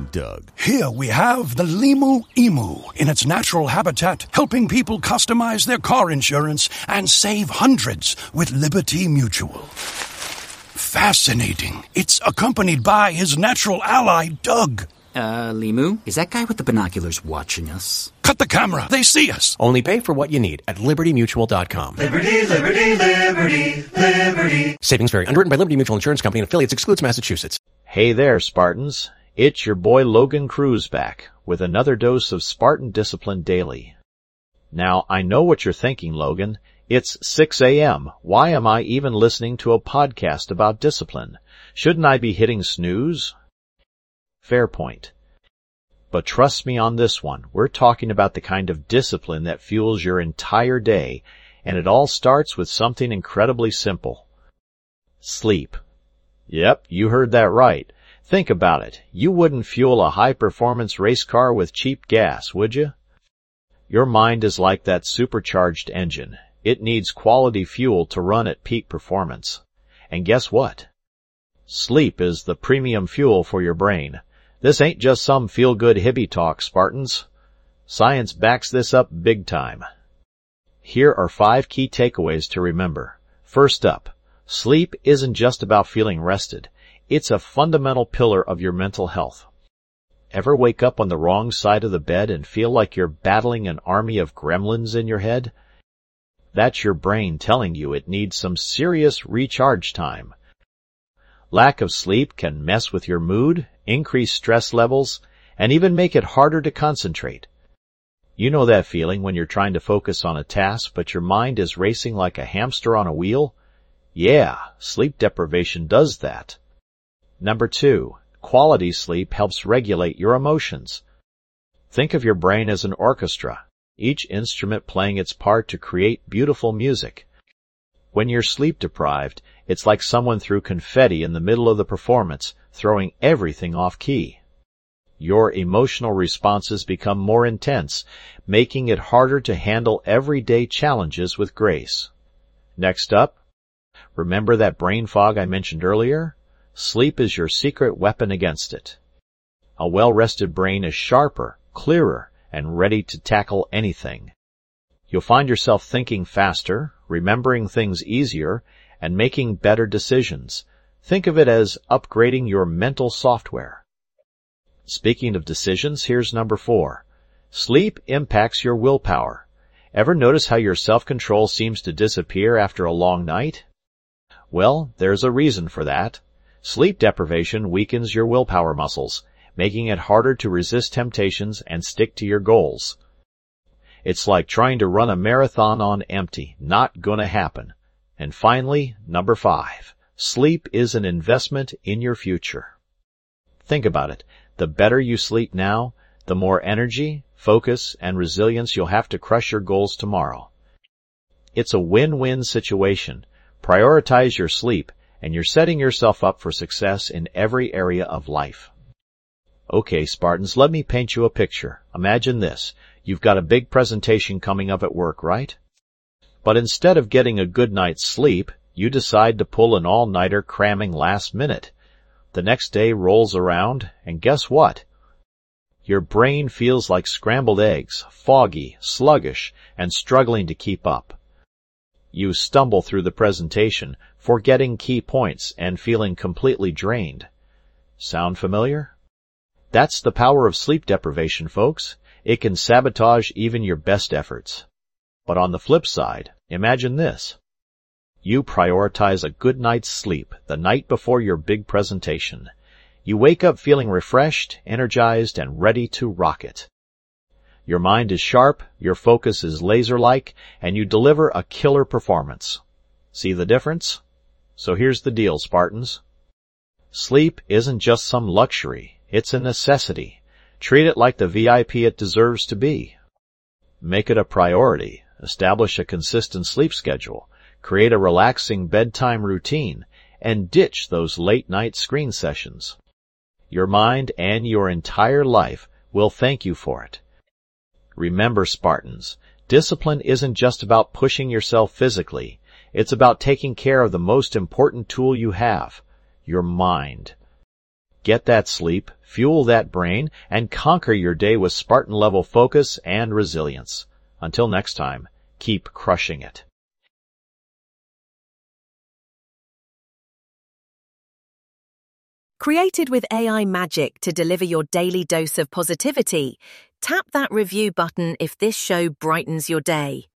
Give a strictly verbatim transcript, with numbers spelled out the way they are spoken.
Doug. Here we have the Limu Emu in its natural habitat, helping people customize their car insurance and save hundreds with Liberty Mutual. Fascinating. It's accompanied by his natural ally, Doug. Uh, Limu, is that guy with the binoculars watching us? Cut the camera. They see us. Only pay for what you need at liberty mutual dot com. Liberty, liberty, liberty, liberty. Savings vary. Underwritten by Liberty Mutual Insurance Company and affiliates. Excludes Massachusetts. Hey there, Spartans. It's your boy Logan Cruz back with another dose of Spartan Discipline Daily. Now, I know what you're thinking, Logan. It's six a.m. Why am I even listening to a podcast about discipline? Shouldn't I be hitting snooze? Fair point. But trust me on this one, we're talking about the kind of discipline that fuels your entire day, and it all starts with something incredibly simple. Sleep. Yep, you heard that right. Think about it. You wouldn't fuel a high-performance race car with cheap gas, would you? Your mind is like that supercharged engine. It needs quality fuel to run at peak performance. And guess what? Sleep is the premium fuel for your brain. This ain't just some feel-good hippie talk, Spartans. Science backs this up big time. Here are five key takeaways to remember. First up, sleep isn't just about feeling rested. It's a fundamental pillar of your mental health. Ever wake up on the wrong side of the bed and feel like you're battling an army of gremlins in your head? That's your brain telling you it needs some serious recharge time. Lack of sleep can mess with your mood, increase stress levels, and even make it harder to concentrate. You know that feeling when you're trying to focus on a task, but your mind is racing like a hamster on a wheel? Yeah, sleep deprivation does that. Number two, quality sleep helps regulate your emotions. Think of your brain as an orchestra, each instrument playing its part to create beautiful music. When you're sleep-deprived, it's like someone threw confetti in the middle of the performance, throwing everything off key. Your emotional responses become more intense, making it harder to handle everyday challenges with grace. Next up, remember that brain fog I mentioned earlier? Sleep is your secret weapon against it. A well-rested brain is sharper, clearer, and ready to tackle anything. You'll find yourself thinking faster, remembering things easier, and making better decisions. Think of it as upgrading your mental software. Speaking of decisions, here's number four. Sleep impacts your willpower. Ever notice how your self-control seems to disappear after a long night? Well, there's a reason for that. Sleep deprivation weakens your willpower muscles, making it harder to resist temptations and stick to your goals. It's like trying to run a marathon on empty. Not gonna happen. And finally, number five. Sleep is an investment in your future. Think about it. The better you sleep now, the more energy, focus, and resilience you'll have to crush your goals tomorrow. It's a win-win situation. Prioritize your sleep, and you're setting yourself up for success in every area of life. Okay, Spartans, let me paint you a picture. Imagine this. You've got a big presentation coming up at work, right? But instead of getting a good night's sleep, you decide to pull an all-nighter cramming last minute. The next day rolls around, and guess what? Your brain feels like scrambled eggs, foggy, sluggish, and struggling to keep up. You stumble through the presentation, forgetting key points and feeling completely drained. Sound familiar? That's the power of sleep deprivation, folks. It can sabotage even your best efforts. But on the flip side, imagine this. You prioritize a good night's sleep the night before your big presentation. You wake up feeling refreshed, energized, and ready to rock it. Your mind is sharp, your focus is laser-like, and you deliver a killer performance. See the difference? So here's the deal, Spartans. Sleep isn't just some luxury, it's a necessity. Treat it like the V I P it deserves to be. Make it a priority. Establish a consistent sleep schedule. Create a relaxing bedtime routine, and ditch those late-night screen sessions. Your mind and your entire life will thank you for it. Remember, Spartans, discipline isn't just about pushing yourself physically. It's about taking care of the most important tool you have, your mind. Get that sleep, fuel that brain, and conquer your day with Spartan-level focus and resilience. Until next time, keep crushing it. Created with A I magic to deliver your daily dose of positivity, tap that review button if this show brightens your day.